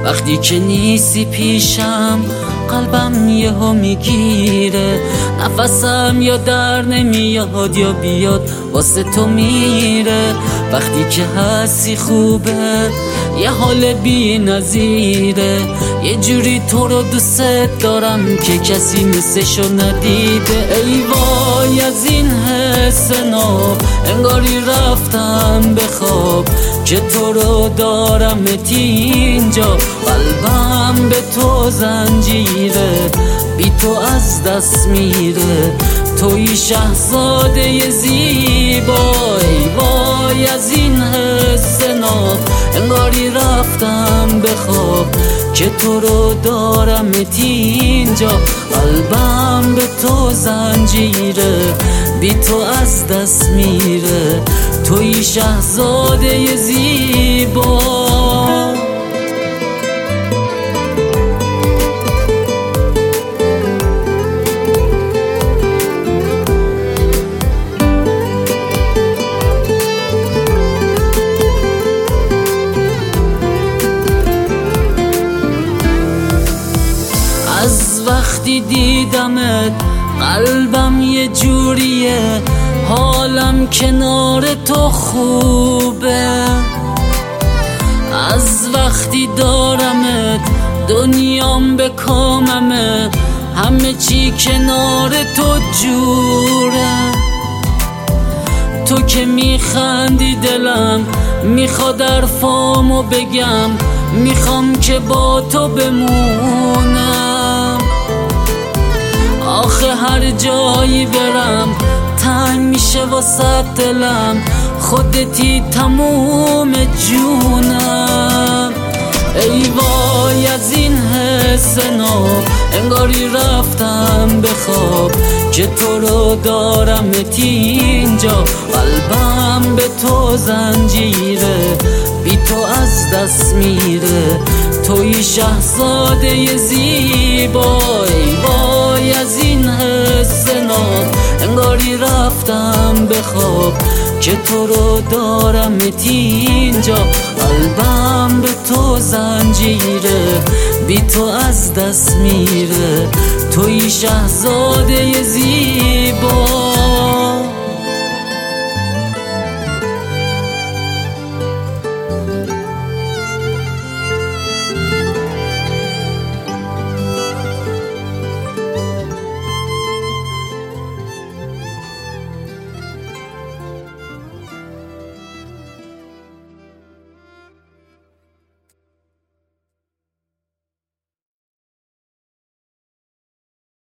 وقتی که نیستی پیشم قلبم یهو میگیره، نفسم یا در نمیاد یا بیاد واسه تو میره. وقتی که هستی خوبه، یه حال بی نظیره، یه جوری تو رو دوست دارم که کسی مثلشو ندیده. ای وای از این حس نو، انگاری رفتم به خواب که تو رو دارمت اینجا. قلبم به تو زنجیره، بی تو از دست میره، توی شهزاده زیبا. ای وای از این حس ناب، انگاری رفتم به خواب که تو رو دارمت اینجا. قلبم به تو زنجیره، بی تو از دست میره، توی شهزاده زیبا. از وقتی دیدمت قلبم یه جوریه، حالم کنار تو خوبه. از وقتی دارمت دنیام به کاممه، همه چی کنار تو جوره. تو که میخندی دلم میخواد حرفامو بگم، میخوام که با تو بمونم. آخه هر جایی برم تنگ میشه واسه دلم، خودتی تموم جونم. ای وای از این حس نو، انگاری رفتم به خواب که تو رو دارمت اینجا. قلبم به تو زنجیره، بی تو از دست میره، توی شهزاده زیبا. ای وای از این حس نو، انگاری رفتم به خواب که تو رو دارمت اینجا. قلبم به تو زنجیره، بی تو از دست میره، توی شهزاده زیبا.